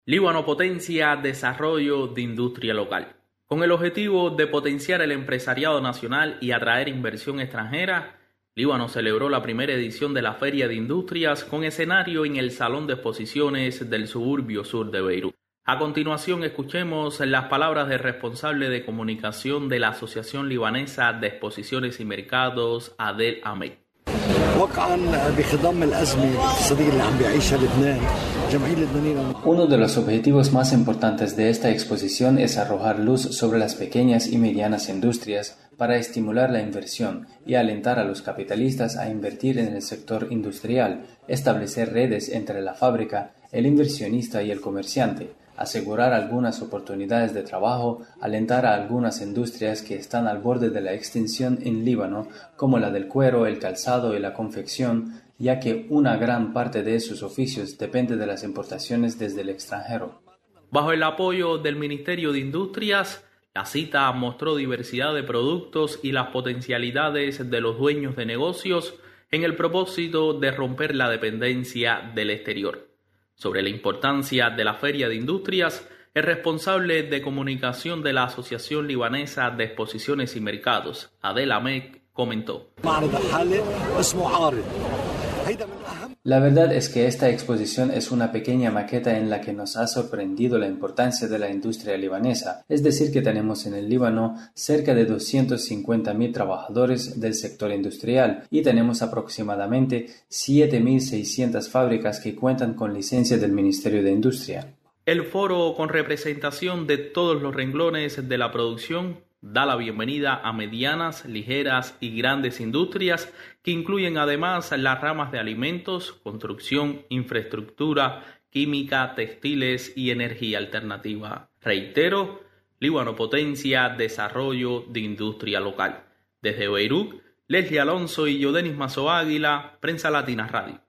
Líbano potencia desarrollo de industria local. Con el objetivo de potenciar el empresariado nacional y atraer inversión extranjera, Líbano celebró la primera edición de la Feria de Industrias con escenario en el Salón de Exposiciones del suburbio sur de Beirut. A continuación, escuchemos las palabras del responsable de comunicación de la Asociación Libanesa de Exposiciones y Mercados, Adel Ahmed. Uno de los objetivos más importantes de esta exposición es arrojar luz sobre las pequeñas y medianas industrias para estimular la inversión y alentar a los capitalistas a invertir en el sector industrial, establecer redes entre la fábrica, el inversionista y el comerciante, asegurar algunas oportunidades de trabajo, alentar a algunas industrias que están al borde de la extinción en Líbano, como la del cuero, el calzado y la confección, ya que una gran parte de esos oficios depende de las importaciones desde el extranjero. Bajo el apoyo del Ministerio de Industrias, la cita mostró diversidad de productos y las potencialidades de los dueños de negocios en el propósito de romper la dependencia del exterior. Sobre la importancia de la Feria de Industrias, el responsable de comunicación de la Asociación Libanesa de Exposiciones y Mercados, Adel Ahmed, comentó. La verdad es que esta exposición es una pequeña maqueta en la que nos ha sorprendido la importancia de la industria libanesa, es decir que tenemos en el Líbano cerca de 250.000 trabajadores del sector industrial y tenemos aproximadamente 7.600 fábricas que cuentan con licencia del Ministerio de Industria. El foro, con representación de todos los renglones de la producción, da la bienvenida a medianas, ligeras y grandes industrias que incluyen además las ramas de alimentos, construcción, infraestructura, química, textiles y energía alternativa. Reitero, Líbano potencia desarrollo de industria local. Desde Beirut, Leslie Alonso y Yodenis Mazo Águila, Prensa Latina Radio.